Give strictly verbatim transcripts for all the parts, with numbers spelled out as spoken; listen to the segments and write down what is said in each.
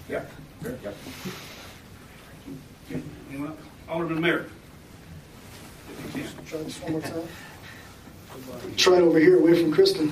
Yeah. Sure. Yep. Okay. Anyone else? Alderman Merritt. If you can. Try this one more time. Try it over here, away from Kristen.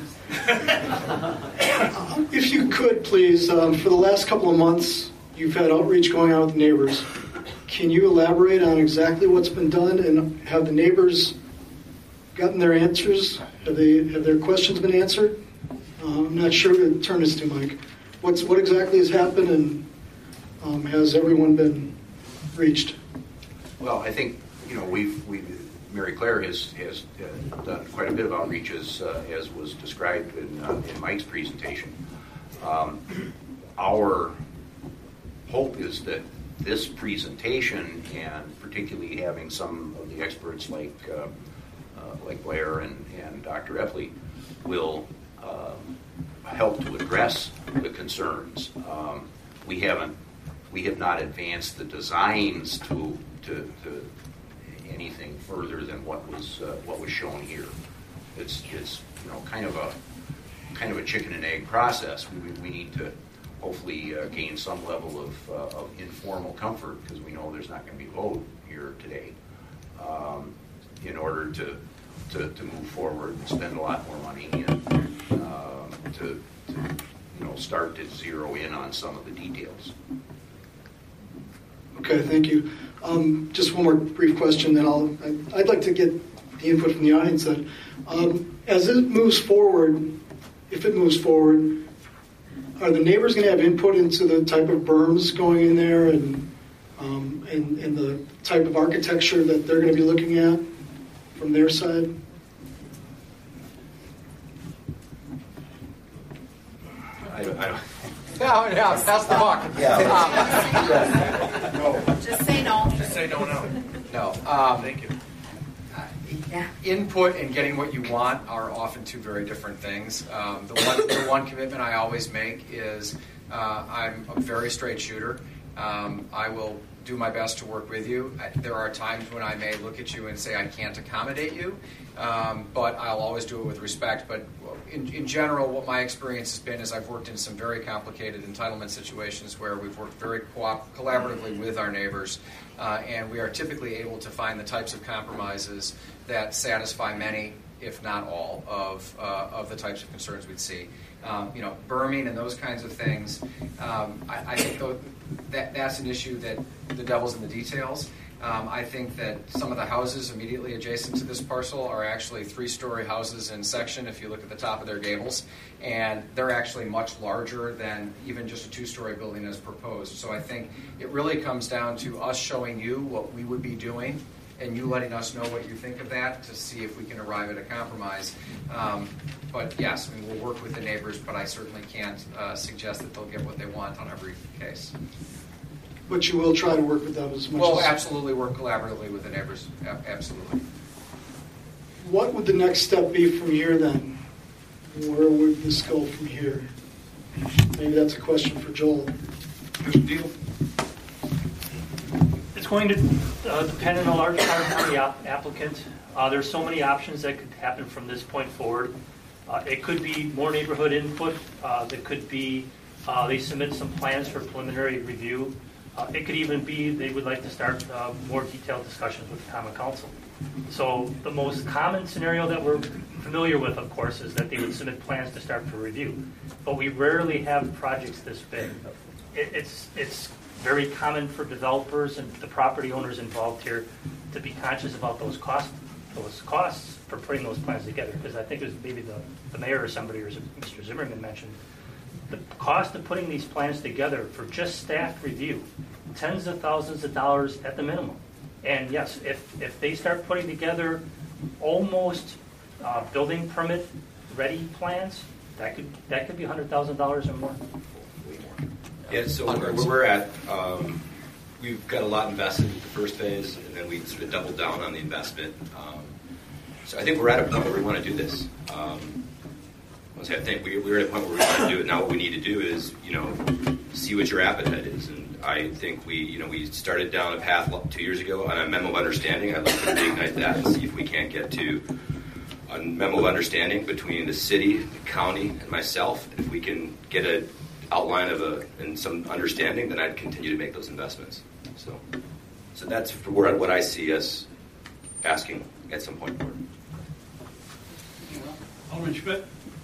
uh, if you could, please, um, for the last couple of months, you've had outreach going on with neighbors. Can you elaborate on exactly what's been done, and have the neighbors gotten their answers? Have they have their questions been answered? Uh, I'm not sure who to turn this to, Mike. What's what exactly has happened, and um, has everyone been reached? Well, I think you know we've we've. Mary Claire has, has uh, done quite a bit of outreaches, uh, as was described in, uh, in Mike's presentation. Um, our hope is that this presentation, and particularly having some of the experts like uh, uh, like Blair and, and Doctor Epley, will uh, help to address the concerns. Um, we haven't, we have not advanced the designs to to, to anything further than what was uh, what was shown here. It's it's you know kind of a kind of a chicken and egg process. We we need to hopefully uh, gain some level of, uh, of informal comfort, because we know there's not going to be a vote here today, um, in order to, to to move forward and spend a lot more money and uh, to, to you know start to zero in on some of the details. Okay, thank you. Um, just one more brief question, then I'll. I'd like to get the input from the audience. Then, um, as it moves forward, if it moves forward, are the neighbors going to have input into the type of berms going in there, and um, and, and the type of architecture that they're going to be looking at from their side? I don't. I don't No, no, pass the buck. Yeah. Um, No. Just say no. Just say no now. no. Um, Thank you. Input and getting what you want are often two very different things. Um, the one, the one commitment I always make is uh, I'm a very straight shooter. Um, I will do my best to work with you. I, there are times when I may look at you and say I can't accommodate you, um, but I'll always do it with respect. But in, in general, what my experience has been is I've worked in some very complicated entitlement situations where we've worked very co- collaboratively with our neighbors, uh, and we are typically able to find the types of compromises that satisfy many, if not all, of uh, of the types of concerns we'd see. Um, you know, berming and those kinds of things. Um, I, I think though, that that's an issue that the devil's in the details. Um, I think that some of the houses immediately adjacent to this parcel are actually three-story houses in section if you look at the top of their gables, and they're actually much larger than even just a two-story building as proposed. So I think it really comes down to us showing you what we would be doing and you letting us know what you think of that to see if we can arrive at a compromise. Um, but yes, I mean, we'll work with the neighbors, but I certainly can't uh, suggest that they'll get what they want on every case. But you will try to work with them as much We'll as... absolutely work collaboratively with the neighbors. A- absolutely. What would the next step be from here then? Where would this go from here? Maybe that's a question for Joel. Mister Deal? It's going to uh, depend in a large part on the op- applicant. Uh, there's so many options that could happen from this point forward. Uh, it could be more neighborhood input. Uh, it could be uh, they submit some plans for preliminary review. Uh, it could even be they would like to start uh, more detailed discussions with the Common Council. So the most common scenario that we're familiar with, of course, is that they would submit plans to start for review. But we rarely have projects this big. It, it's it's very common for developers and the property owners involved here to be conscious about those costs, those costs for putting those plans together. Because I think it was maybe the, the mayor or somebody, or Mister Zimmerman mentioned, the cost of putting these plans together for just staff review, tens of thousands of dollars at the minimum. And yes, if, if they start putting together almost uh, building permit ready plans, that could that could be one hundred thousand dollars or more. Yeah, so where we're at, um, we've got a lot invested in the first phase, and then we sort of doubled down on the investment. Um, so I think we're at a point where we want to do this. Um, I think we, we're at a point where we want to do it. Now what we need to do is, you know, see what your appetite is. And I think we, you know, we started down a path two years ago on a memo of understanding. I'd like to reignite that and see if we can't get to a memo of understanding between the city, the county, and myself. And if we can get a outline of a and some understanding, then I'd continue to make those investments. So, so that's where what I see us asking at some point forward. Alderman Schmidt.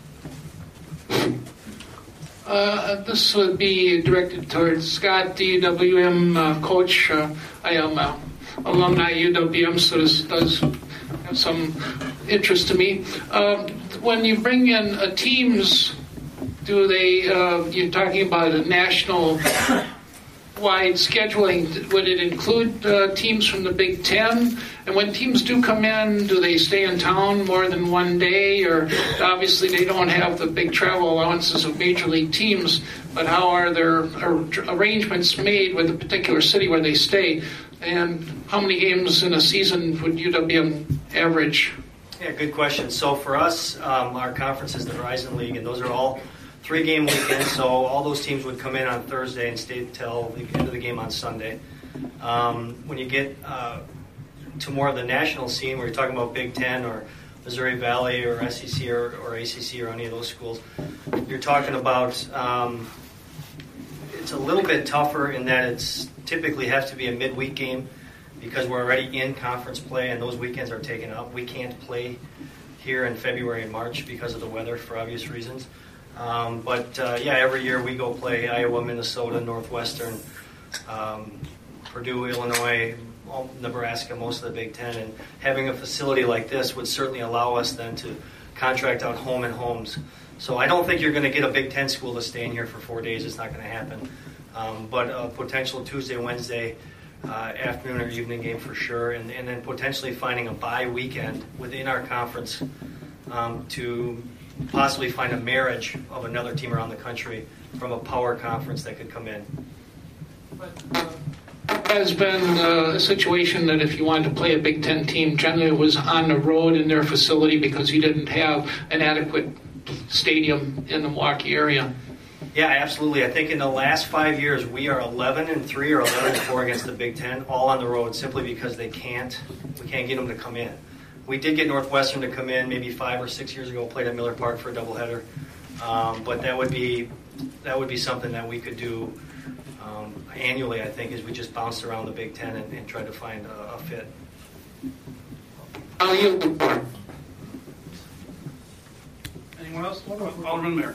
Uh, this would be directed towards Scott, the U W M uh, coach. Uh, I am uh, alumni U W M, so this does have some interest to me. Uh, when you bring in uh, teams, do they, uh, you're talking about a national wide scheduling, would it include uh, teams from the Big Ten? And when teams do come in, do they stay in town more than one day? Or obviously they don't have the big travel allowances of major league teams, but how are their arrangements made with the particular city where they stay? And how many games in a season would U W M average? Yeah, good question. So for us, um, our conference is the Horizon League, and those are all three-game weekends, so all those teams would come in on Thursday and stay till the end of the game on Sunday. Um, when you get uh, to more of the national scene, where you're talking about Big Ten or Missouri Valley or S E C or, or A C C or any of those schools, you're talking about um, it's a little bit tougher in that it's typically has to be a midweek game because we're already in conference play and those weekends are taken up. We can't play here in February and March because of the weather for obvious reasons. Um, but, uh, yeah, every year we go play Iowa, Minnesota, Northwestern, um, Purdue, Illinois, all, Nebraska, most of the Big Ten. And having a facility like this would certainly allow us then to contract out home and homes. So I don't think you're going to get a Big Ten school to stay in here for four days. It's not going to happen. Um, but a potential Tuesday, Wednesday uh, afternoon or evening game for sure. And, and then potentially finding a bye weekend within our conference um, to possibly find a marriage of another team around the country from a power conference that could come in. Has been uh, a situation that if you wanted to play a Big Ten team, generally it was on the road in their facility because you didn't have an adequate stadium in the Milwaukee area. Yeah, absolutely. I think in the last five years we are eleven and three or eleven and four against the Big Ten, all on the road, simply because they can't. We can't get them to come in. We did get Northwestern to come in maybe five or six years ago, played at Miller Park for a doubleheader, um, but that would be that would be something that we could do um, annually. I think is we just bounced around the Big Ten and, and tried to find a, a fit. How you? Anyone else? Alderman Merrick.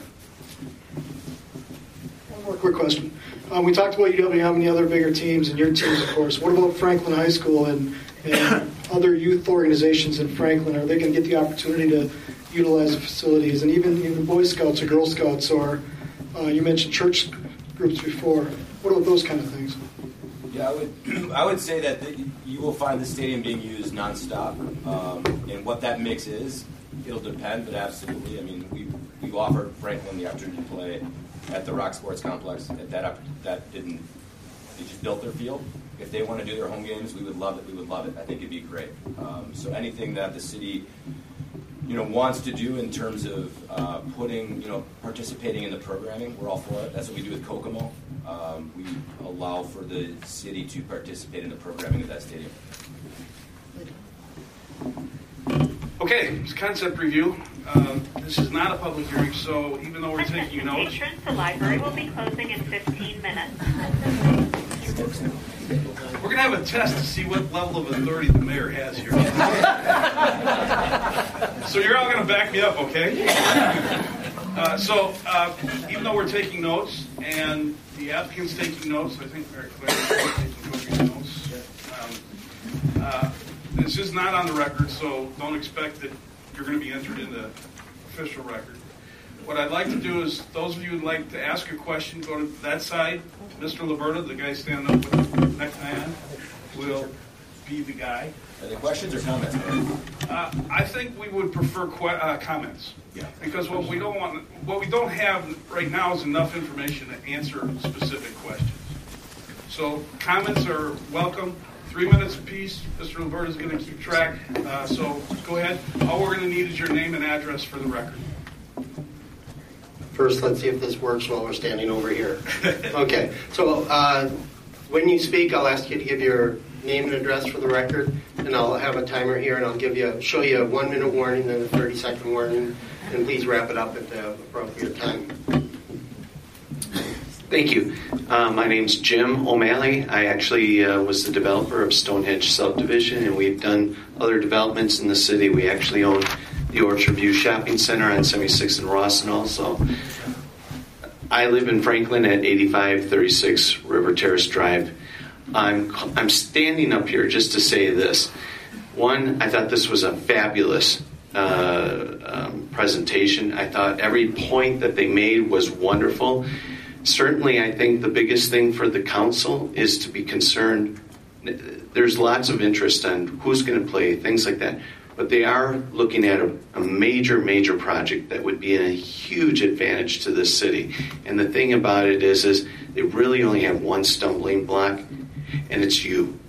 One more quick question. Um, we talked about U W M and the other bigger teams and your teams, of course. What about Franklin High School and, and other youth organizations in Franklin? Are they going to get the opportunity to utilize the facilities? And even, even Boy Scouts or Girl Scouts or uh, you mentioned church groups before. What about those kind of things? Yeah, I would I would say that the, you will find the stadium being used nonstop. Um, and what that mix is, it'll depend, but absolutely. I mean, we we've offered Franklin the opportunity to play at the Rock Sports Complex. That that didn't. They just built their field. If they want to do their home games, we would love it. We would love it. I think it'd be great. Um, so anything that the city, you know, wants to do in terms of uh, putting, you know, participating in the programming, we're all for it. That's what we do with Kokomo. Um, we allow for the city to participate in the programming of that stadium. Okay, it's concept review. Um, this is not a public hearing, so even though we're taking notes... Patrons, the library will be closing in fifteen minutes. We're going to have a test to see what level of authority the mayor has here. So you're all going to back me up, okay? Uh, so uh, even though we're taking notes, and the applicant's taking notes, I think Mary Claire is taking notes. Um, uh, this is not on the record, so don't expect that you're going to be entered in the official record. What I'd like to do is, those of you who'd like to ask a question, go to that side. Mister Liberta, the guy standing up with the necktie on, will be the guy. Are there questions or comments? Uh, I think we would prefer que- uh, comments. Yeah. Because what we don't want, what we don't have right now is enough information to answer specific questions. So comments are welcome. Three minutes apiece. Mister Liberta is going to keep track. Uh, so go ahead. All we're going to need is your name and address for the record. First, let's see if this works while we're standing over here. Okay, so uh, when you speak, I'll ask you to give your name and address for the record, and I'll have a timer here, and I'll give you show you a one-minute warning, then a thirty-second warning, and please wrap it up at the appropriate time. Thank you. Uh, my name's Jim O'Malley. I actually uh, was the developer of Stonehenge Subdivision, and we've done other developments in the city. We actually own the Orchard View Shopping Center on seventy-sixth and Rawson also. I live in Franklin at eighty-five thirty-six River Terrace Drive. I'm, I'm standing up here just to say this. One, I thought this was a fabulous uh, um, presentation. I thought every point that they made was wonderful. Certainly, I think the biggest thing for the council is to be concerned. There's lots of interest on who's going to play, things like that. But they are looking at a, a major, major project that would be a huge advantage to this city. And the thing about it is, is they really only have one stumbling block, and it's you.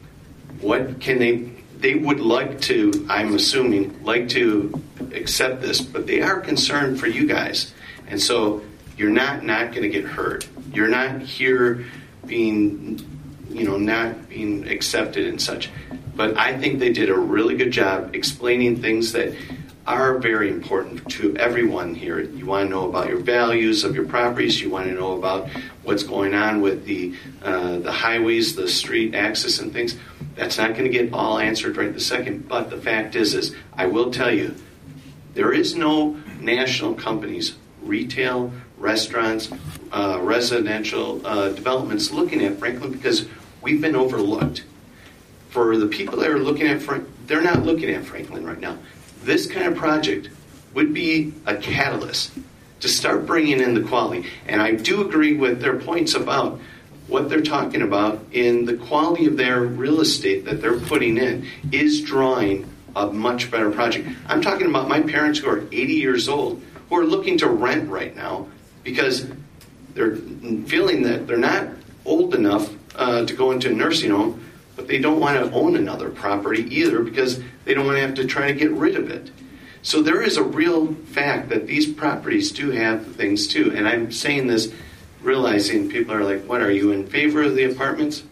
What can they... They would like to, I'm assuming, like to accept this, but they are concerned for you guys. And so you're not not going to get hurt. You're not here being, you know, not being accepted and such. But I think they did a really good job explaining things that are very important to everyone here. You want to know about your values of your properties. You want to know about what's going on with the uh, the highways, the street access and things. That's not going to get all answered right this second. But the fact is, is I will tell you, there is no national companies, retail, restaurants, uh, residential uh, developments looking at Franklin because we've been overlooked. For the people that are looking at Franklin, they're not looking at Franklin right now. This kind of project would be a catalyst to start bringing in the quality. And I do agree with their points about what they're talking about in the quality of their real estate that they're putting in is drawing a much better project. I'm talking about my parents who are eighty years old who are looking to rent right now because they're feeling that they're not old enough uh, to go into a nursing home, but they don't want to own another property either because they don't want to have to try to get rid of it. So there is a real fact that these properties do have things too. And I'm saying this realizing people are like, what, are you in favor of the apartments?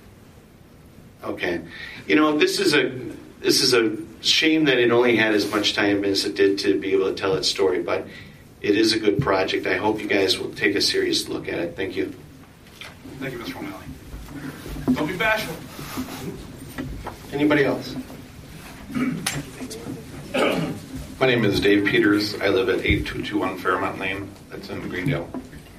Okay. You know, this is a this is a shame that it only had as much time as it did to be able to tell its story, but it is a good project. I hope you guys will take a serious look at it. Thank you. Thank you, Mister O'Malley. Don't be bashful. Anybody else? My name is Dave Peters. I live at eight two two one Fairmont Lane. That's in Greendale.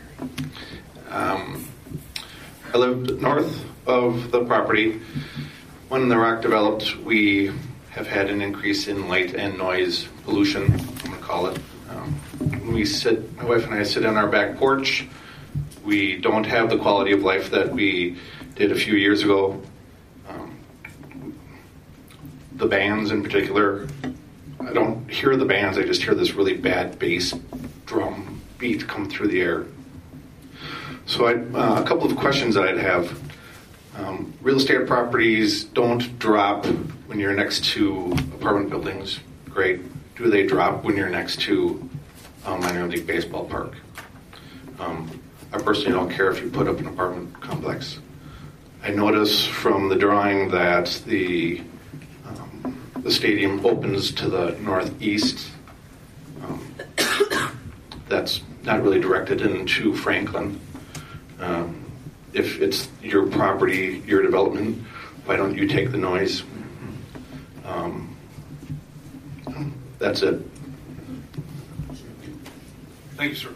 Um, I lived north of the property. When the rock developed, we have had an increase in light and noise pollution, I'm going to call it. Um, when we sit, my wife and I sit on our back porch, we don't have the quality of life that we did a few years ago. Um, the bands in particular, I don't hear the bands, I just hear this really bad bass drum beat come through the air. So I, uh, a couple of questions that I'd have. Um, real estate properties don't drop when you're next to apartment buildings. Great. Do they drop when you're next to a minor league baseball park? Um, I personally don't care if you put up an apartment complex. I notice from the drawing that the um, the stadium opens to the northeast. Um, that's not really directed into Franklin. Um, if it's your property, your development, why don't you take the noise? Um, that's it. Thank you, sir.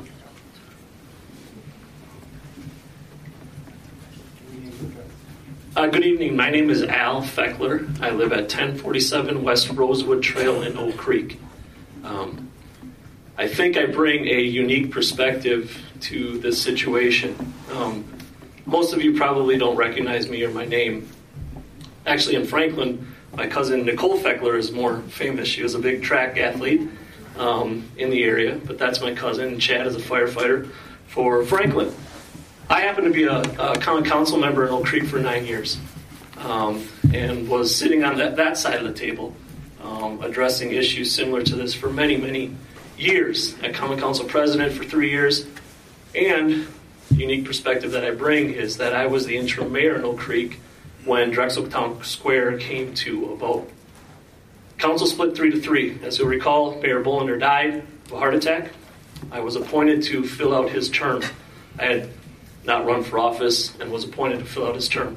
Uh, good evening. My name is Al Feckler. I live at ten forty-seven West Rosewood Trail in Oak Creek. Um, I think I bring a unique perspective to this situation. Um, most of you probably don't recognize me or my name. Actually, in Franklin, my cousin Nicole Feckler is more famous. She was a big track athlete um, in the area, but that's my cousin. And Chad is a firefighter for Franklin. I happen to be a, a common council member in Oak Creek for nine years um, and was sitting on that, that side of the table um, addressing issues similar to this for many, many years. I common council president for three years, and the unique perspective that I bring is that I was the interim mayor in Oak Creek when Drexel Town Square came to a vote. Council split three to three. As you'll recall, Mayor Bollinger died of a heart attack. I was appointed to fill out his term. I had not run for office, and was appointed to fill out his term.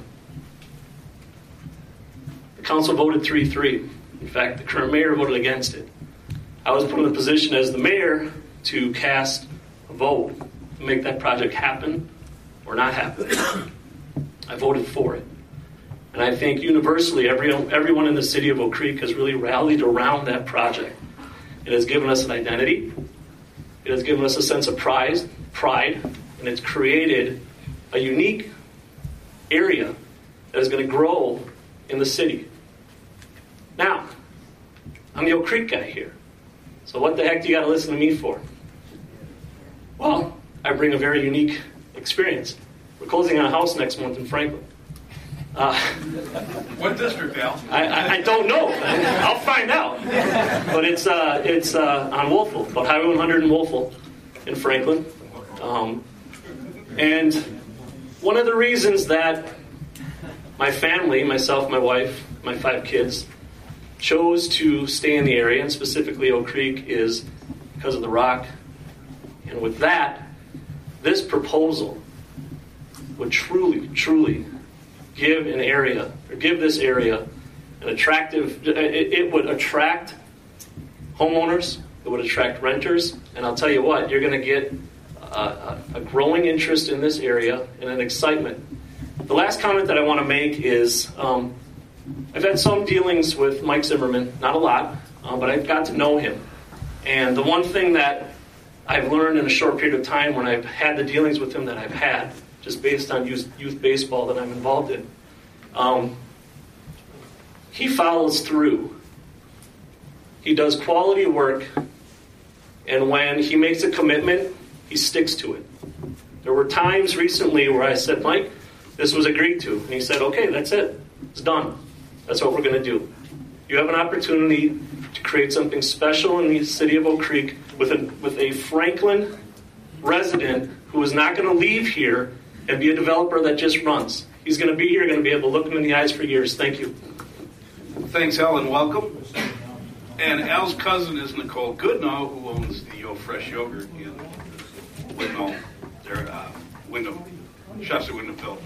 The council voted three three. In fact, the current mayor voted against it. I was put in the position as the mayor to cast a vote to make that project happen or not happen. I voted for it. And I think universally, every, everyone in the city of Oak Creek has really rallied around that project. It has given us an identity. It has given us a sense of pride, pride, and it's created a unique area that is going to grow in the city. Now, I'm the Oak Creek guy here. So what the heck do you got to listen to me for? Well, I bring a very unique experience. We're closing on a house next month in Franklin. Uh, what district, Al? I, I, I don't know. I'll find out. But it's uh, it's uh, on Wolfville, about Highway one hundred in Wolfville, in Franklin. Um, and one of the reasons that my family, myself, my wife, my five kids, chose to stay in the area, and specifically Oak Creek, is because of the rock. And with that, this proposal would truly, truly give an area, or give this area an attractive, it, it would attract homeowners, it would attract renters, and I'll tell you what, you're going to get a, a growing interest in this area and an excitement. The last comment that I want to make is, um, I've had some dealings with Mike Zimmerman, not a lot, uh, but I've got to know him. And the one thing that I've learned in a short period of time when I've had the dealings with him that I've had, just based on youth, youth baseball that I'm involved in, um, he follows through. He does quality work, and when he makes a commitment, he sticks to it. There were times recently where I said, Mike, this was agreed to. And he said, okay, that's it. It's done. That's what we're going to do. You have an opportunity to create something special in the city of Oak Creek with a, with a Franklin resident who is not going to leave here and be a developer that just runs. He's going to be here, going to be able to look him in the eyes for years. Thank you. Thanks, Al, and welcome. And Al's cousin is Nicole Goodnow, who owns the Yo Fresh Yogurt in Wyndham, there, uh, Wyndham, Shasta Wyndham Village.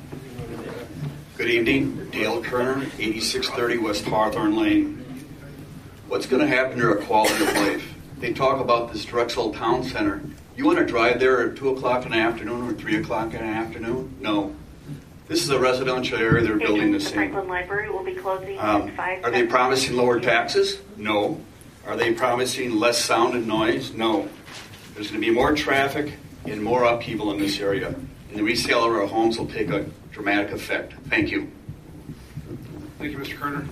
Good evening, Dale Kerner, eighty-six thirty West Hawthorne Lane. What's going to happen to our quality of life? They talk about this Drexel Town Center. You want to drive there at two o'clock in the afternoon or three o'clock in the afternoon? No. This is a residential area they're building the The same. Franklin Library will be closing Um, in five are they seconds. promising lower taxes? No. Are they promising less sound and noise? No. There's going to be more traffic and more upheaval in this area. And the resale of our homes will take a dramatic effect. Thank you. Thank you, Mister Kerner.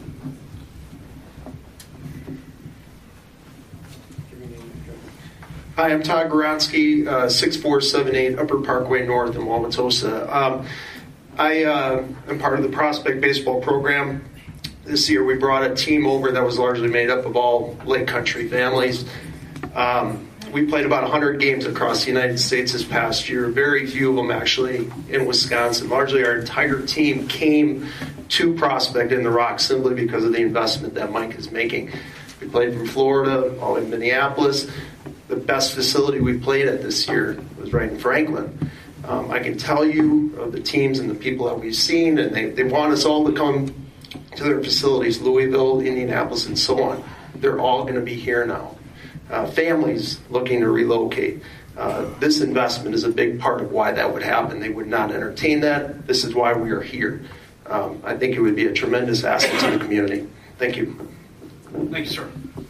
Hi, I'm Todd Goronsky, uh, six four seven eight Upper Parkway North in Wauwatosa. Um, I uh, am part of the Prospect Baseball program. This year we brought a team over that was largely made up of all Lake Country families. Um, we played about one hundred games across the United States this past year, very few of them actually in Wisconsin. Largely our entire team came to Prospect in the Rock simply because of the investment that Mike is making. We played from Florida, all in Minneapolis. The best facility we played at this year was right in Franklin. Um, I can tell you of the teams and the people that we've seen, and they, they want us all to come to their facilities, Louisville, Indianapolis, and so on. They're all going to be here now. Uh, families looking to relocate. Uh, this investment is a big part of why that would happen. They would not entertain that. This is why we are here. Um, I think it would be a tremendous asset to the community. Thank you. Thank you, sir.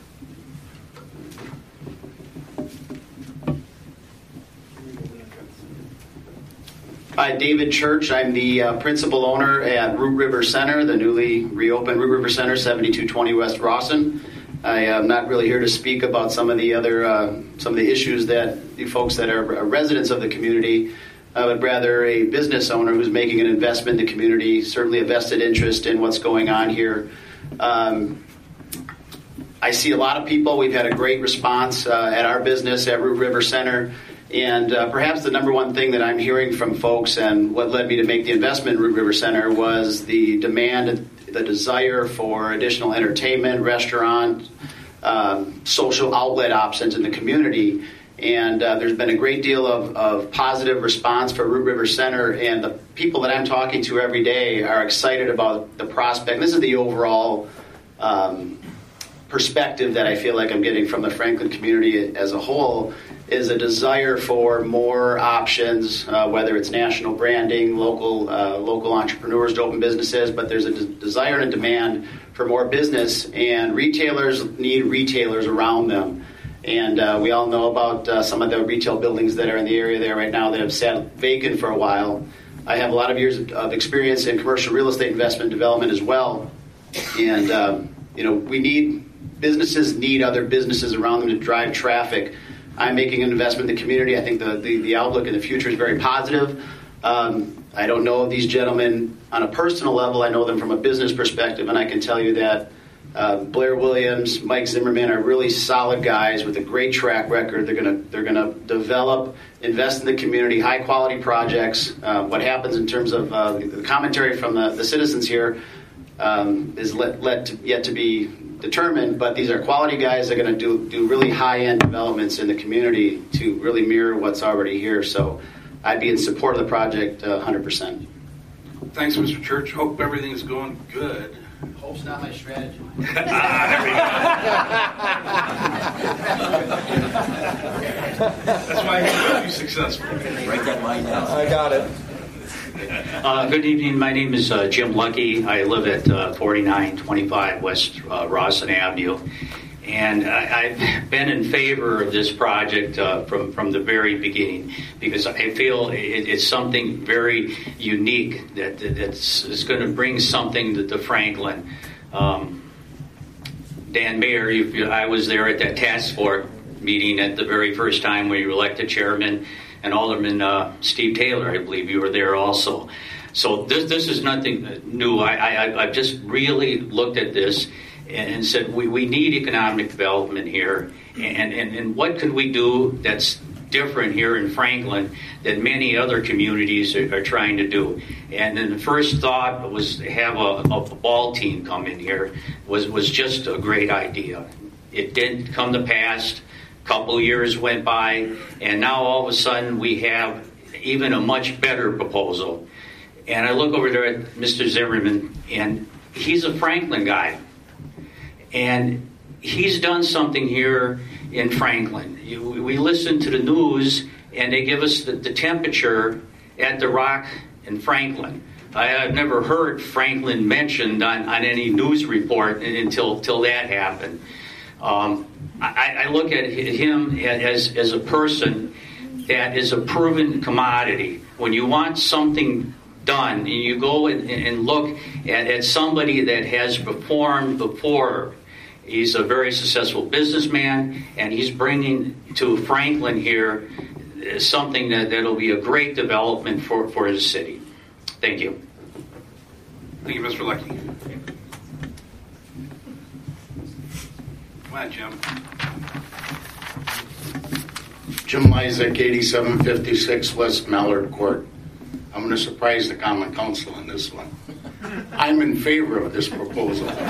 Hi, David Church. I'm the uh, principal owner at Root River Center, the newly reopened Root River Center, seventy-two twenty West Rawson. I am not really here to speak about some of the other uh, some of the issues that the folks that are residents of the community, uh, but rather a business owner who's making an investment in the community, certainly a vested interest in what's going on here. Um, I see a lot of people. We've had a great response uh, at our business at Root River Center. And uh, perhaps the number one thing that I'm hearing from folks and what led me to make the investment in Root River Center was the demand, the desire for additional entertainment, restaurant, um, social outlet options in the community. And uh, there's been a great deal of, of positive response for Root River Center, and the people that I'm talking to every day are excited about the prospect. This is the overall um, perspective that I feel like I'm getting from the Franklin community as a whole, is a desire for more options, uh, whether it's national branding, local uh, local entrepreneurs to open businesses, but there's a de- desire and a demand for more business, and retailers need retailers around them. And uh, we all know about uh, some of the retail buildings that are in the area there right now that have sat vacant for a while. I have a lot of years of experience in commercial real estate investment development as well. And, um, you know, we need, businesses need other businesses around them to drive traffic. I'm making an investment in the community. I think the, the, the outlook in the future is very positive. Um, I don't know these gentlemen on a personal level. I know them from a business perspective, and I can tell you that Uh, Blair Williams, Mike Zimmerman are really solid guys with a great track record. They're going to they're going to develop, invest in the community, high quality projects. Uh, what happens in terms of uh, the commentary from the, the citizens here um, is let, let to, yet to be determined. But these are quality guys. They're going to do do really high end developments in the community to really mirror what's already here. So I'd be in support of the project uh, one hundred percent. Thanks, Mister Church. Hope everything's going good. Hope's not my strategy. Ah, there we go. That's why he's be successful. Write that line down. I got it. Uh, good evening. My name is uh, Jim Lucky. I live at uh, forty-nine twenty-five West uh, Rawson Avenue. And uh, I've been in favor of this project uh, from, from the very beginning because I feel it, it's something very unique that, that that's, it's going to bring something to, to Franklin. Um, Dan Mayer, you, you, I was there at that task force meeting at the very first time when you were elected chairman, and Alderman uh, Steve Taylor, I believe you were there also. So this this is nothing new. I, I, I've just really looked at this and said we, we need economic development here, and, and, and what could we do that's different here in Franklin that many other communities are, are trying to do. And then the first thought was to have a, a ball team come in here was, was just a great idea. It didn't come to pass. A couple years went by, and now all of a sudden we have even a much better proposal. And I look over there at Mister Zimmerman, and he's a Franklin guy. And he's done something here in Franklin. You, we listen to the news, and they give us the, the temperature at the Rock in Franklin. I, I've never heard Franklin mentioned on, on any news report until, until that happened. Um, I, I look at him as, as a person that is a proven commodity. When you want something done, and you go and, and look at, at somebody that has performed before. He's a very successful businessman, and he's bringing to Franklin here something that that'll be a great development for, for his city. Thank you. Thank you, Mister Lucky. Come on, Jim. Jim Lysak, eighty-seven fifty-six West Mallard Court. I'm going to surprise the Common Council on this one. I'm in favor of this proposal. But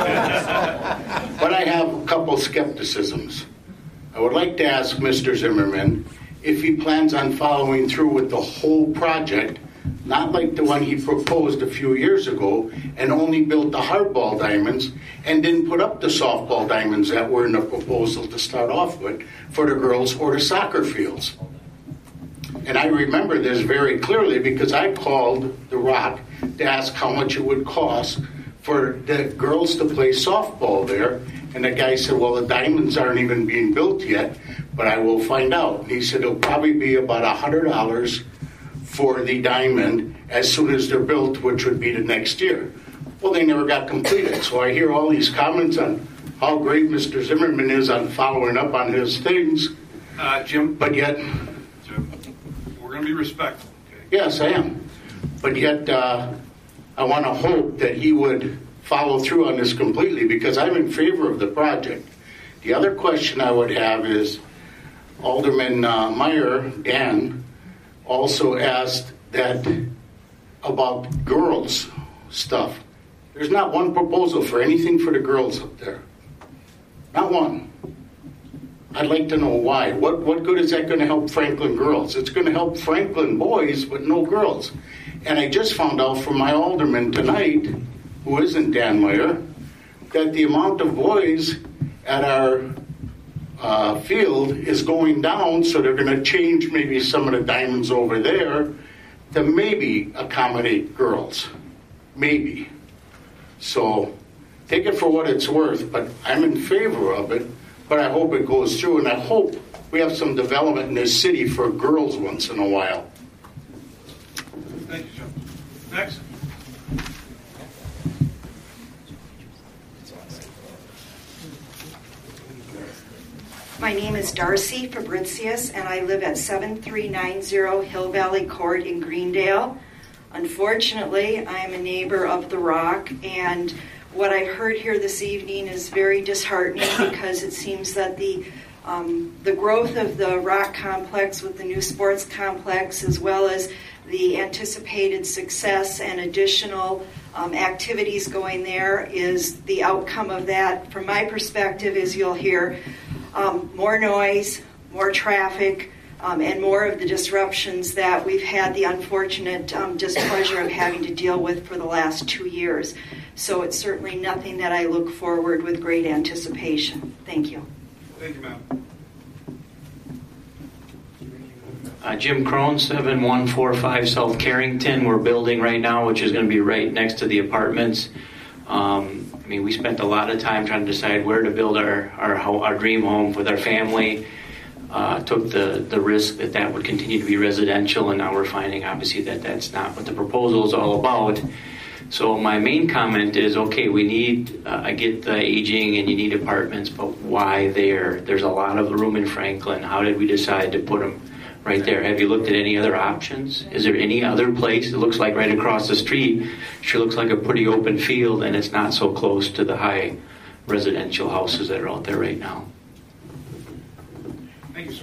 I have a couple skepticisms. I would like to ask Mister Zimmerman if he plans on following through with the whole project, not like the one he proposed a few years ago and only built the hardball diamonds and didn't put up the softball diamonds that were in the proposal to start off with for the girls or the soccer fields. And I remember this very clearly because I called the Rock to ask how much it would cost for the girls to play softball there. And the guy said, well, the diamonds aren't even being built yet, but I will find out. And he said it'll probably be about one hundred dollars for the diamond as soon as they're built, which would be the next year. Well, they never got completed. So I hear all these comments on how great Mister Zimmerman is on following up on his things. Uh, Jim? But yet... We're going to be respectful. Okay? Yes, I am. But yet, uh, I want to hope that he would follow through on this completely because I'm in favor of the project. The other question I would have is Alderman uh, Meyer, Dan, also asked that about girls stuff. There's not one proposal for anything for the girls up there. Not one. I'd like to know why. What what good is that going to help Franklin girls? It's going to help Franklin boys, but no girls. And I just found out from my alderman tonight, who isn't Dan Meyer, that the amount of boys at our uh, field is going down, so they're going to change maybe some of the diamonds over there to maybe accommodate girls. Maybe. So take it for what it's worth, but I'm in favor of it, but I hope it goes through, and I hope we have some development in this city for girls once in a while. Thank you, John. Next. My name is Darcy Fabricius, and I live at seven three nine zero Hill Valley Court in Greendale. Unfortunately, I am a neighbor of The Rock, and what I heard here this evening is very disheartening because it seems that the um, the growth of the Rock complex with the new sports complex, as well as the anticipated success and additional um, activities going there, is the outcome of that. From my perspective, is you'll hear um, more noise, more traffic, um, and more of the disruptions that we've had the unfortunate um, displeasure of having to deal with for the last two years. So it's certainly nothing that I look forward with great anticipation. Thank you. Thank you, ma'am. Uh, Jim Crone, seven one four five South Carrington. We're building right now, which is going to be right next to the apartments. Um, I mean, we spent a lot of time trying to decide where to build our our, our dream home with our family. Uh, took the, the risk that that would continue to be residential, and now we're finding, obviously, that that's not what the proposal is all about. So my main comment is, okay, we need, uh, I get the aging and you need apartments, but why there? There's a lot of room in Franklin. How did we decide to put them right there? Have you looked at any other options? Is there any other place? It looks like right across the street, sure looks like a pretty open field, and it's not so close to the high residential houses that are out there right now. Thank you, sir.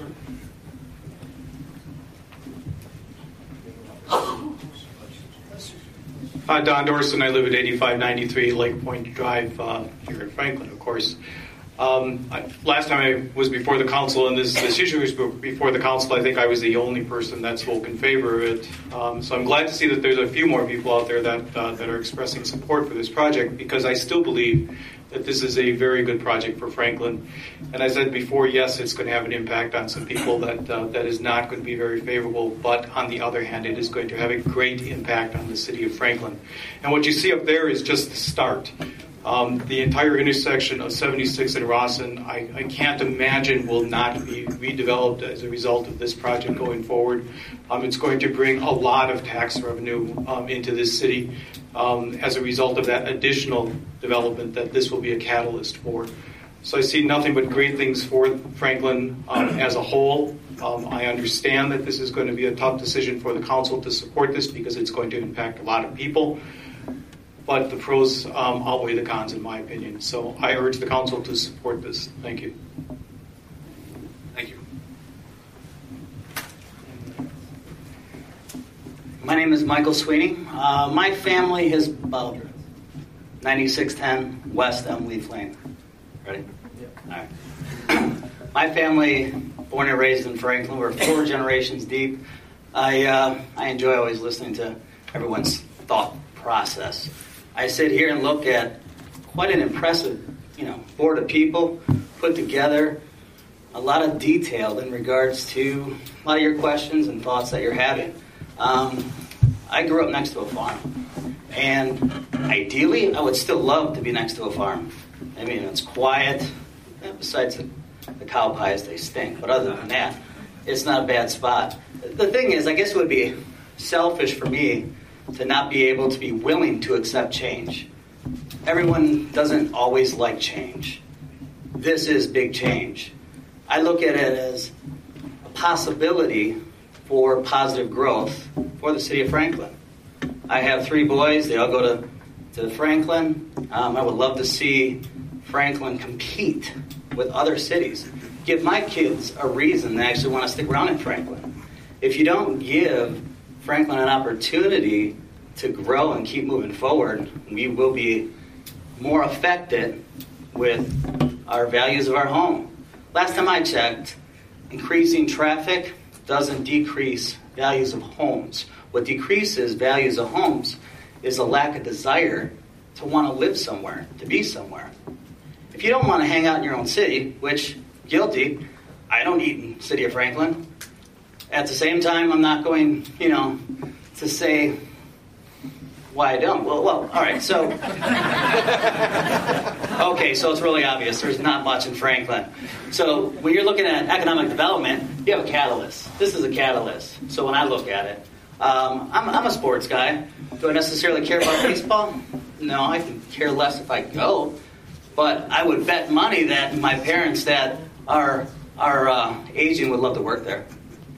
Uh, Don Dorson, I live at eighty-five ninety-three Lake Point Drive uh, here in Franklin, of course. Um, I, last time I was before the council, and this, this issue was before the council, I think I was the only person that spoke in favor of it. Um, so I'm glad to see that there's a few more people out there that uh, that are expressing support for this project, because I still believe that this is a very good project for Franklin. And as I said before, yes, it's going to have an impact on some people that uh, that is not going to be very favorable, but on the other hand, it is going to have a great impact on the city of Franklin. And what you see up there is just the start. Um, the entire intersection of seventy-six and Rawson, I, I can't imagine will not be redeveloped as a result of this project going forward. Um, it's going to bring a lot of tax revenue um, into this city um, as a result of that additional development that this will be a catalyst for. So I see nothing but great things for Franklin um, as a whole. Um, I understand that this is going to be a tough decision for the council to support this because it's going to impact a lot of people. But the pros um, outweigh the cons, in my opinion. So I urge the council to support this. Thank you. Thank you. My name is Michael Sweeney. Uh, my family is about ninety-six ten West M. Leaf Lane. Ready? Yep. All right. My family, born and raised in Franklin, we're four generations deep. I uh, I enjoy always listening to everyone's thought process. I sit here and look at quite an impressive, you know, board of people put together, a lot of detail in regards to a lot of your questions and thoughts that you're having. Um, I grew up next to a farm, and ideally, I would still love to be next to a farm. I mean, it's quiet, besides the, the cow pies, they stink, but other than that, it's not a bad spot. The thing is, I guess it would be selfish for me to not be able to be willing to accept change. Everyone doesn't always like change. This is big change. I look at it as a possibility for positive growth for the city of Franklin. I have three boys. They all go to, to Franklin. Um, I would love to see Franklin compete with other cities. Give my kids a reason to actually want to stick around in Franklin. If you don't give Franklin an opportunity to grow and keep moving forward, we will be more affected with our values of our home. last time I checked, increasing traffic doesn't decrease values of homes. What decreases values of homes is a lack of desire to want to live somewhere, to be somewhere. If you don't want to hang out in your own city, which, guilty, I don't eat in the city of Franklin. At the same time, I'm not going, you know, to say why I don't. Well, well, all right, so... Okay, so it's really obvious. There's not much in Franklin. So when you're looking at economic development, you have a catalyst. This is a catalyst. So when I look at it, um, I'm, I'm a sports guy. Do I necessarily care about baseball? No, I can care less if I go. But I would bet money that my parents that are, are uh, aging would love to work there.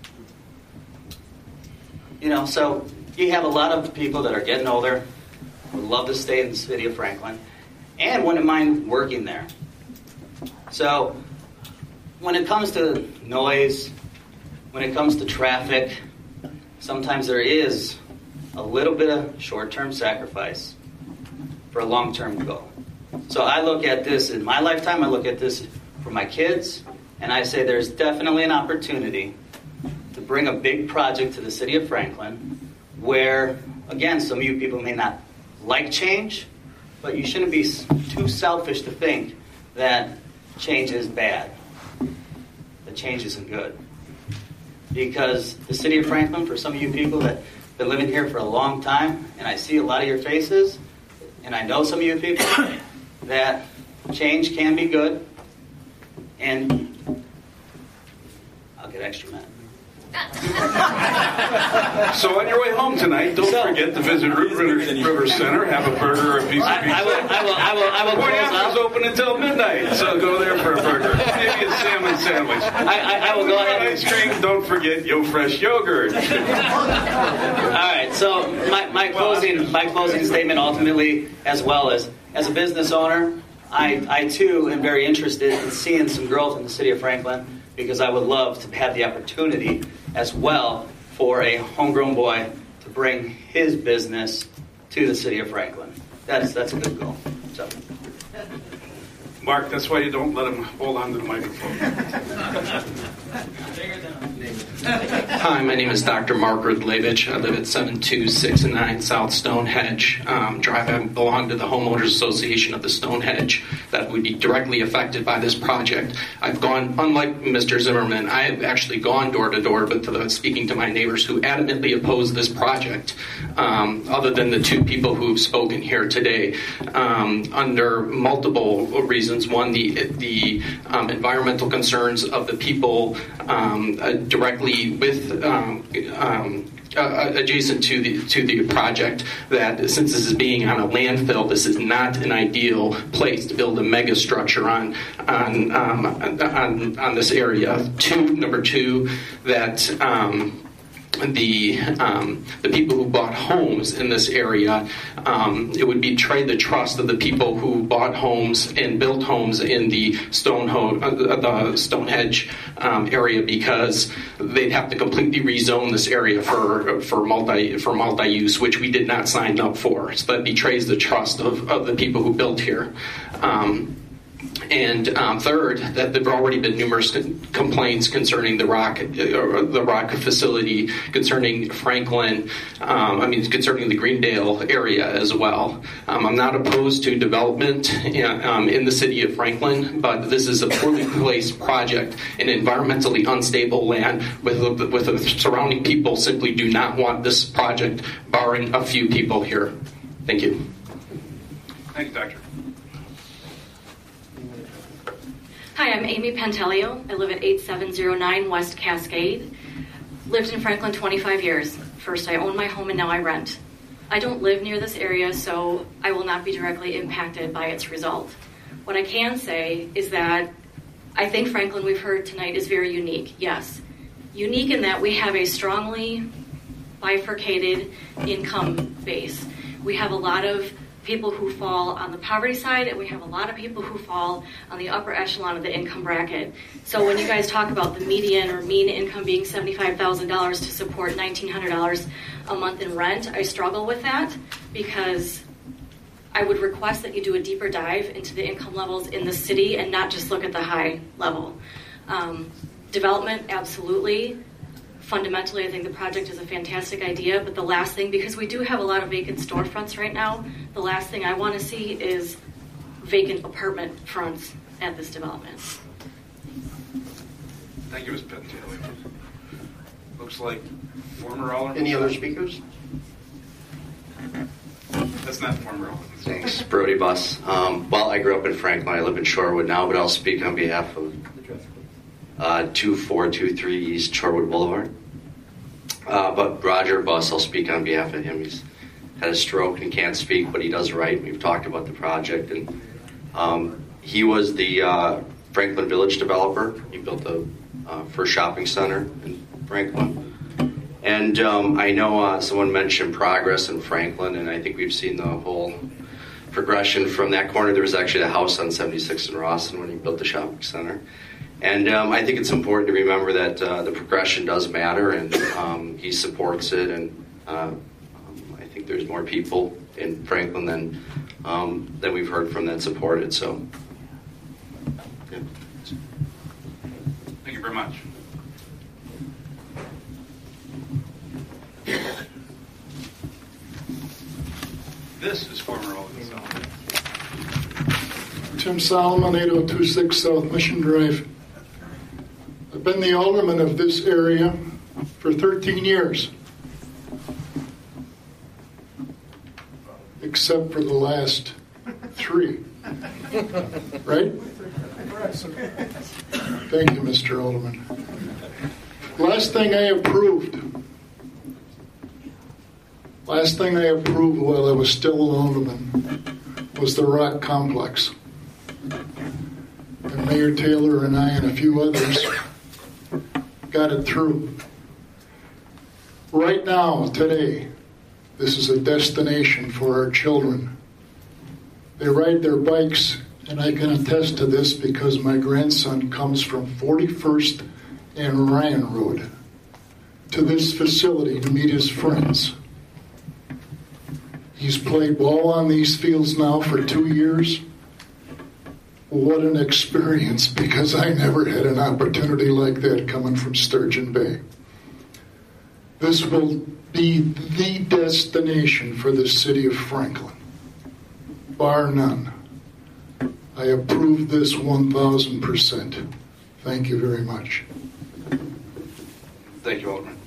You know, so you have a lot of people that are getting older, would love to stay in the city of Franklin, and wouldn't mind working there. So when it comes to noise, when it comes to traffic, sometimes there is a little bit of short-term sacrifice for a long-term goal. So I look at this in my lifetime, I look at this for my kids, and I say there's definitely an opportunity to bring a big project to the city of Franklin where, again, some of you people may not like change, but you shouldn't be too selfish to think that change is bad, that change isn't good. Because the city of Franklin, for some of you people that have been living here for a long time, and I see a lot of your faces, and I know some of you people, that change can be good, and I'll get extra mad. So on your way home tonight, don't So- forget to visit Root River, River Center, have a burger or a piece of I- pizza. I will- I will- I will- I will Point close After's out. open until midnight, so go there for a burger. Maybe a salmon sandwich. I- I- I will go ahead. Ice cream, don't forget Yo Fresh yogurt. All right, so my, my closing my closing statement ultimately, as well as as a business owner, I, I too am very interested in seeing some growth in the city of Franklin, because I would love to have the opportunity as well for a homegrown boy to bring his business to the city of Franklin. That's that's a good goal. So. Mark, that's why you don't let him hold on to the microphone. Hi, my name is Doctor Mark Rudlevich. I live at seven two six nine South Stonehenge um, Drive. I belong to the Homeowners Association of the Stonehenge that would be directly affected by this project. I've gone, unlike Mister Zimmerman, I have actually gone door to door, but to the, speaking to my neighbors who adamantly oppose this project, um, other than the two people who have spoken here today, um, under multiple reasons. One, the the um, environmental concerns of the people um, uh, directly with um, um, uh, adjacent to the to the project. That since this is being on a landfill, this is not an ideal place to build a mega structure on on um, on on this area. Two, number two, that. Um, The um, the people who bought homes in this area, um, it would betray the trust of the people who bought homes and built homes in the Stoneho- uh, the Stonehenge um, area, because they'd have to completely rezone this area for for multi for multi use, which we did not sign up for. So that betrays the trust of, of the people who built here. Um, And um, third, that there have already been numerous con- complaints concerning the rock, uh, the rock facility, concerning Franklin. Um, I mean, concerning the Greendale area as well. Um, I'm not opposed to development in, um, in the city of Franklin, but this is a poorly placed project in environmentally unstable land, with the, with the surrounding people simply do not want this project, barring a few people here. Thank you. Thank you, Doctor. Hi, I'm Amy Pantelio. I live at eight seven zero nine West Cascade. Lived in Franklin twenty-five years. First I owned my home and now I rent. I don't live near this area, so I will not be directly impacted by its result. What I can say is that I think Franklin, we've heard tonight, is very unique. Yes. Unique in that we have a strongly bifurcated income base. We have a lot of people who fall on the poverty side, and we have a lot of people who fall on the upper echelon of the income bracket. So when you guys talk about the median or mean income being seventy-five thousand dollars to support nineteen hundred dollars a month in rent, I struggle with that, because I would request that you do a deeper dive into the income levels in the city and not just look at the high level. Um, development, absolutely. Fundamentally, I think the project is a fantastic idea, but the last thing, because we do have a lot of vacant storefronts right now, the last thing I want to see is vacant apartment fronts at this development. Thank you, Miz Pentelli. Looks like former Alderman. Any other speakers? That's not former Alderman. Thanks, Brody Bus. Um, well, I grew up in Franklin. I live in Shorewood now, but I'll speak on behalf of uh, two four two three East Shorewood Boulevard. Uh, but Roger Bus, I'll speak on behalf of him. He's had a stroke and can't speak, but he does write. We've talked about the project, and um, he was the uh, Franklin Village developer. He built the uh, first shopping center in Franklin. And um, I know uh, someone mentioned progress in Franklin, and I think we've seen the whole progression from that corner. There was actually a house on seventy-sixth and Rawson when he built the shopping center. And um, I think it's important to remember that uh, the progression does matter, and um, he supports it. And uh, um, I think there's more people in Franklin than um, that we've heard from that support it. So, yeah. Thank you very much. This is former Alderman Solomon. Tim Solomon, eight oh two six South Mission Drive. I've been the alderman of this area for thirteen years, except for the last three. Right? Thank you, Mister Alderman. Last thing I approved, last thing I approved while I was still an alderman was the Rock Complex. And Mayor Taylor and I and a few others got it through. Right now, today, this is a destination for our children. They ride their bikes, and I can attest to this because my grandson comes from forty-first and Ryan Road to this facility to meet his friends. He's played ball on these fields now for two years. What an experience, because I never had an opportunity like that coming from Sturgeon Bay. This will be the destination for the city of Franklin, bar none. I approve this one thousand percent. Thank you very much. Thank you, Alderman.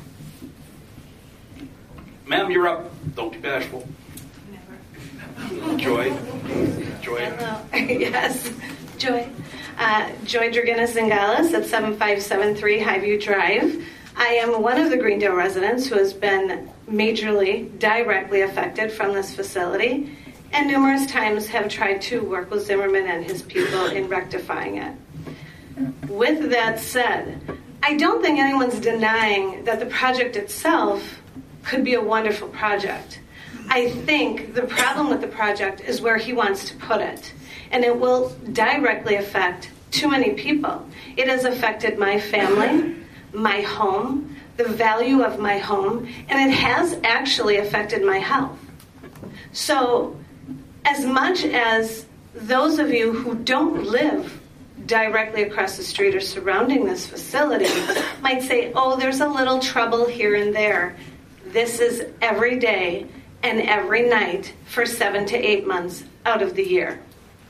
Ma'am, you're up. Don't be bashful. Never. Joy. Joy. Hello. Yes, Joy. Uh, Joy Draginas Zingales at seven five seven three Highview Drive. I am one of the Greendale residents who has been majorly, directly affected from this facility, and numerous times have tried to work with Zimmerman and his people in rectifying it. With that said, I don't think anyone's denying that the project itself could be a wonderful project. I think the problem with the project is where he wants to put it, and it will directly affect too many people. It has affected my family, my home, the value of my home, and it has actually affected my health. So, as much as those of you who don't live directly across the street or surrounding this facility might say, oh, there's a little trouble here and there, this is every day and every night for seven to eight months out of the year.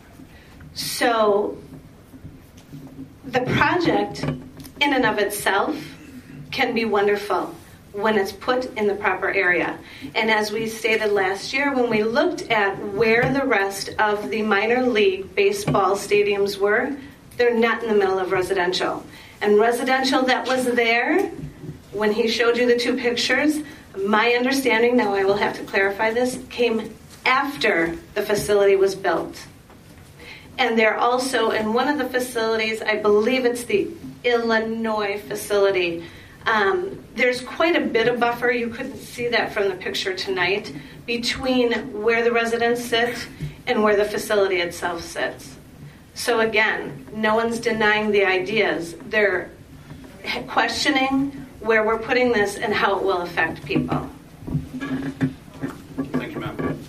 So the project in and of itself can be wonderful when it's put in the proper area. And as we stated last year, when we looked at where the rest of the minor league baseball stadiums were, they're not in the middle of residential. And residential that was there, when he showed you the two pictures, my understanding, now I will have to clarify this, came after the facility was built. And they're also in one of the facilities, I believe it's the Illinois facility. Um, there's quite a bit of buffer, you couldn't see that from the picture tonight, between where the residents sit and where the facility itself sits. So again, no one's denying the ideas. They're questioning where we're putting this and how it will affect people. Thank you, ma'am.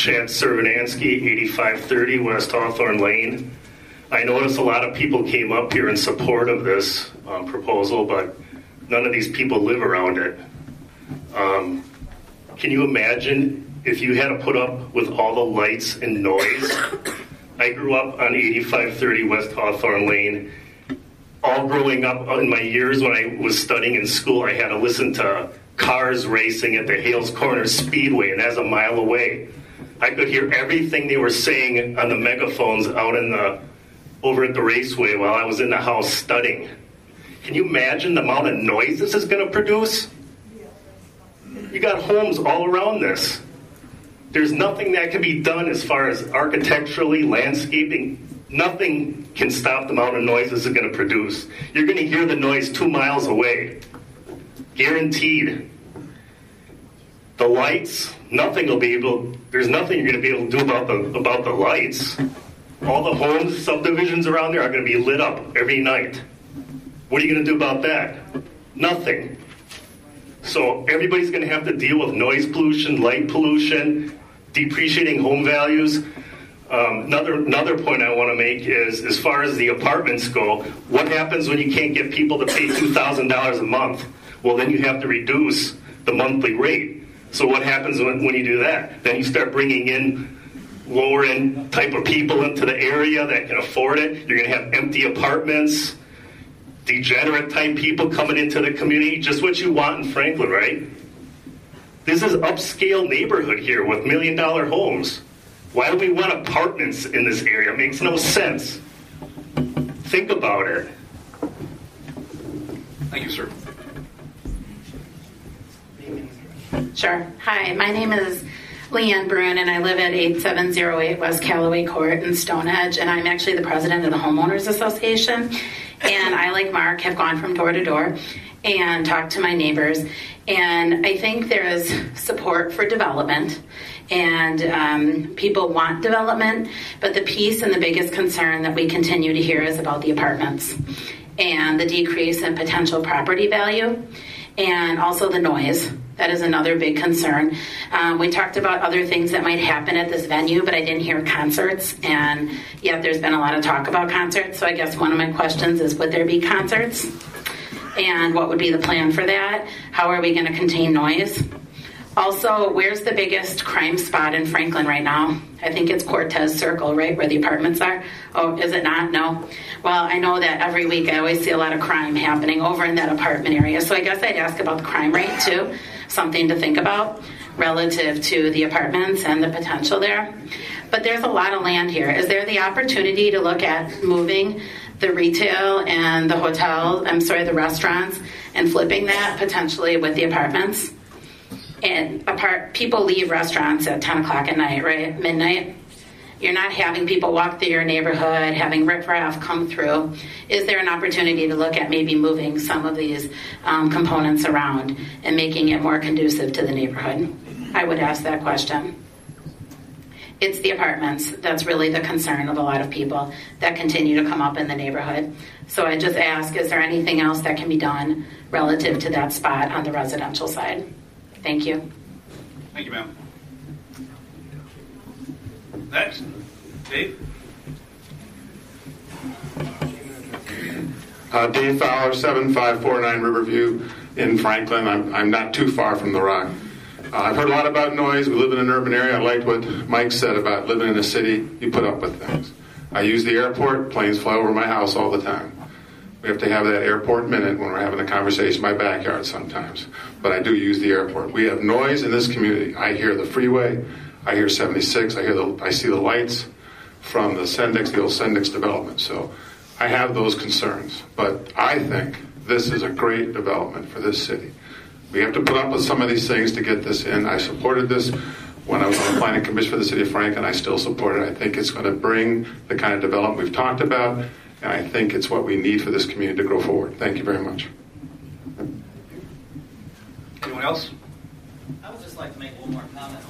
Chad Servanansky, eighty-five thirty West Hawthorne Lane. I noticed a lot of people came up here in support of this um, proposal, but none of these people live around it. Um, can you imagine if you had to put up with all the lights and noise? I grew up on eighty-five thirty West Hawthorne Lane. All growing up in my years when I was studying in school, I had to listen to cars racing at the Hales Corner Speedway, and that's a mile away. I could hear everything they were saying on the megaphones out in the over at the raceway while I was in the house studying. Can you imagine the amount of noise this is going to produce? You got homes all around this. There's nothing that can be done as far as architecturally, landscaping. Nothing can stop the amount of noise this is going to produce. You're going to hear the noise two miles away. Guaranteed. The lights, nothing will be able, there's nothing you're going to be able to do about the, about the lights. All the homes, subdivisions around there are going to be lit up every night. What are you going to do about that? Nothing. So everybody's going to have to deal with noise pollution, light pollution, depreciating home values. Um, another another point I want to make is, as far as the apartments go, what happens when you can't get people to pay two thousand dollars a month? Well, then you have to reduce the monthly rate. So what happens when, when you do that? Then you start bringing in lower-end type of people into the area that can afford it. You're going to have empty apartments, degenerate-type people coming into the community, just what you want in Franklin, right? This is upscale neighborhood here with million-dollar homes. Why do we want apartments in this area? It makes no sense. Think about it. Thank you, sir. Sure. Hi, my name is Leanne Bruin, and I live at eight seven zero eight West Callaway Court in Stonehenge, and I'm actually the president of the Homeowners Association. And I, like Mark, have gone from door to door and talked to my neighbors. And I think there is support for development, and um, people want development, but the piece and the biggest concern that we continue to hear is about the apartments and the decrease in potential property value, and also the noise. That is another big concern. Um, we talked about other things that might happen at this venue, but I didn't hear concerts, and yet there's been a lot of talk about concerts. So I guess one of my questions is, would there be concerts? And what would be the plan for that? How are we going to contain noise? Also, where's the biggest crime spot in Franklin right now? I think it's Cortez Circle, right, where the apartments are. Oh, is it not? No. Well, I know that every week I always see a lot of crime happening over in that apartment area. So I guess I'd ask about the crime rate, too. Something to think about relative to the apartments and the potential there. But there's a lot of land here. Is there the opportunity to look at moving the retail and the hotel, I'm sorry, the restaurants, and flipping that potentially with the apartments? And apart, people leave restaurants at ten o'clock at night, right? Midnight. You're not having people walk through your neighborhood, having riffraff come through. Is there an opportunity to look at maybe moving some of these um, components around and making it more conducive to the neighborhood? I would ask that question. It's the apartments that's really the concern of a lot of people that continue to come up in the neighborhood. So I just ask, is there anything else that can be done relative to that spot on the residential side? Thank you. Thank you, ma'am. Next, Dave. Uh, Dave Fowler, seven five four nine Riverview in Franklin. I'm, I'm not too far from the Rock. Uh, I've heard a lot about noise. We live in an urban area. I liked what Mike said about living in a city. You put up with things. I use the airport. Planes fly over my house all the time. We have to have that airport minute when we're having a conversation in my backyard sometimes. But I do use the airport. We have noise in this community. I hear the freeway. I hear seventy-six. I hear the. I see the lights from the Sendix, the old Sendix development. So I have those concerns. But I think this is a great development for this city. We have to put up with some of these things to get this in. I supported this when I was on the planning commission for the city of Franklin. I still support it. I think it's going to bring the kind of development we've talked about, and I think it's what we need for this community to grow forward. Thank you very much. Anyone else? I would just like to make one more comment.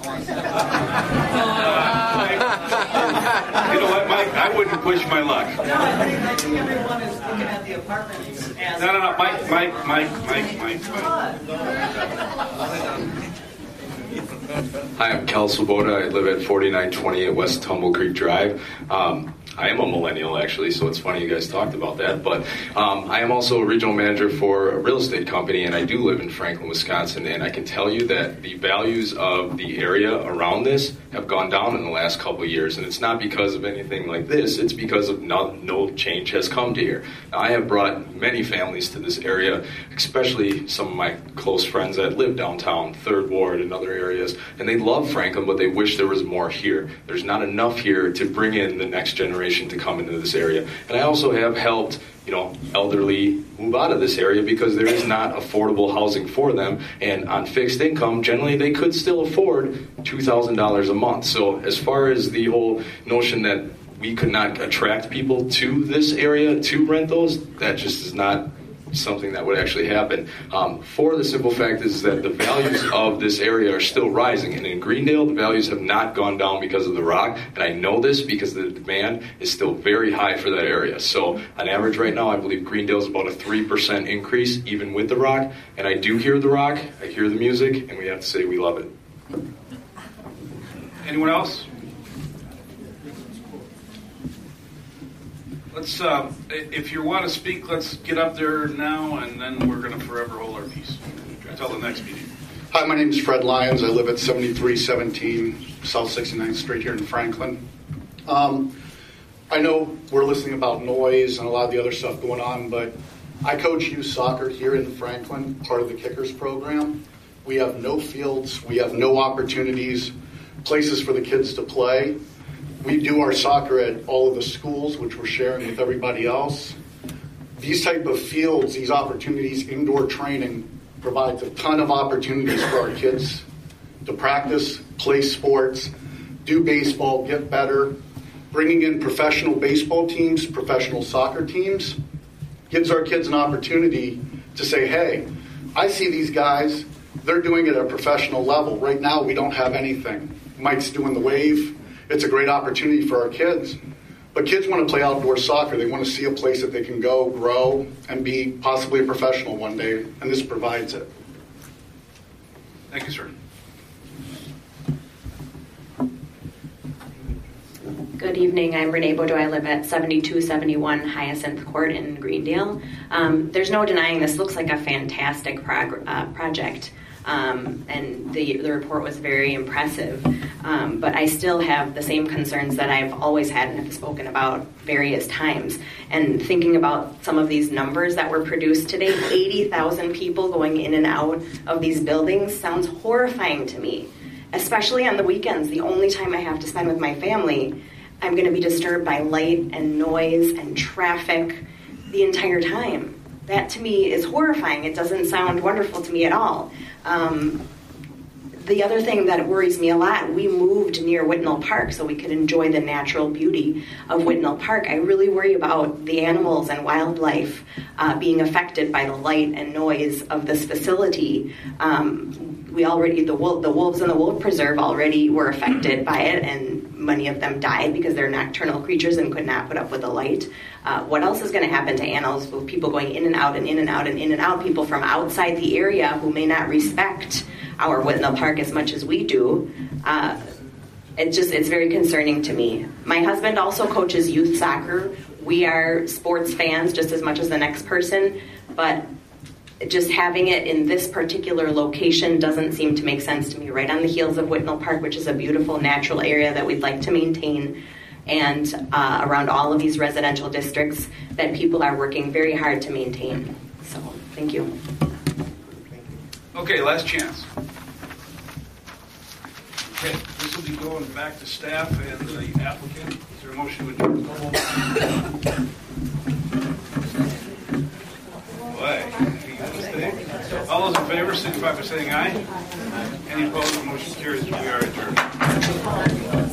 You know what, Mike? I wouldn't push my luck. No, I think, I think everyone is looking at the apartments as... No, no, no, Mike, Mike, Mike, Mike, Mike, Mike. Hi, I'm Cal Swoboda. I live at forty-nine twenty-eight West Tumble Creek Drive. Um, I am a millennial, actually, so it's funny you guys talked about that. But um, I am also a regional manager for a real estate company, and I do live in Franklin, Wisconsin. And I can tell you that the values of the area around this have gone down in the last couple of years. And it's not because of anything like this. It's because of no, no change has come to here. Now, I have brought many families to this area, especially some of my close friends that live downtown, Third Ward and other areas. And they love Franklin, but they wish there was more here. There's not enough here to bring in the next generation to come into this area. And I also have helped, you know, elderly move out of this area because there is not affordable housing for them. And on fixed income, generally they could still afford two thousand dollars a month. So as far as the whole notion that we could not attract people to this area to rent those, that just is not something that would actually happen. Um, for the simple fact is that the values of this area are still rising. And in Greendale, the values have not gone down because of the rock. And I know this because the demand is still very high for that area. So on average right now, I believe Greendale is about a three percent increase, even with the rock. And I do hear the rock, I hear the music, and we have to say we love it. Anyone else? Let's, uh, if you want to speak, let's get up there now, and then we're going to forever hold our peace until the next meeting. Hi, my name is Fred Lyons. I live at seventy-three seventeen South sixty-ninth Street here in Franklin. Um, I know we're listening about noise and a lot of the other stuff going on, but I coach youth soccer here in Franklin, part of the Kickers program. We have no fields. We have no opportunities, places for the kids to play. We do our soccer at all of the schools, which we're sharing with everybody else. These type of fields, these opportunities, indoor training, provides a ton of opportunities for our kids to practice, play sports, do baseball, get better. Bringing in professional baseball teams, professional soccer teams, gives our kids an opportunity to say, hey, I see these guys, they're doing it at a professional level. Right now, we don't have anything. Mike's doing the wave. It's a great opportunity for our kids. But kids want to play outdoor soccer. They want to see a place that they can go, grow, and be possibly a professional one day, and this provides it. Thank you, sir. Good evening. I'm Renee Bodo. I live at seventy-two seventy-one Hyacinth Court in Greendale. Um, there's no denying this looks like a fantastic prog- uh, project. Um, and the, the report was very impressive. Um, but I still have the same concerns that I've always had and have spoken about various times. And thinking about some of these numbers that were produced today, eighty thousand people going in and out of these buildings sounds horrifying to me, especially on the weekends. The only time I have to spend with my family, I'm going to be disturbed by light and noise and traffic the entire time. That to me is horrifying. It doesn't sound wonderful to me at all. Um, the other thing that worries me a lot, we moved near Whitnall Park so we could enjoy the natural beauty of Whitnall Park. I really worry about the animals and wildlife uh, being affected by the light and noise of this facility. Um, we already, the, wolf, the wolves in the wolf preserve already were affected by it, and many of them died because they're nocturnal creatures and could not put up with the light. Uh, what else is going to happen to animals with people going in and out and in and out and in and out, people from outside the area who may not respect our Whitnall Park as much as we do? Uh, it just, it's very concerning to me. My husband also coaches youth soccer. We are sports fans just as much as the next person, but just having it in this particular location doesn't seem to make sense to me, right on the heels of Whitnall Park, which is a beautiful natural area that we'd like to maintain, and uh, around all of these residential districts that people are working very hard to maintain. So, thank you. Okay, last chance. Okay, this will be going back to staff and the applicant. Is there a motion to adjourn? Boy. All those in favor, signify by saying aye. Any opposed, the motion carries. We are adjourned.